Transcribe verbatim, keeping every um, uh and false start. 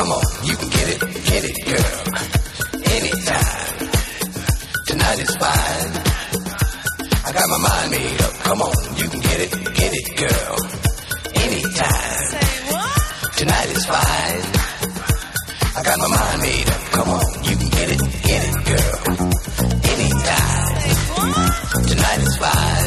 Come on, you can get it, get it, girl. Anytime. Tonight is fine. I got my mind made up. Come on, you can get it, get it, girl. Anytime. Tonight is fine. I got my mind made up. Come on, you can get it, get it, girl. Anytime. Tonight is fine.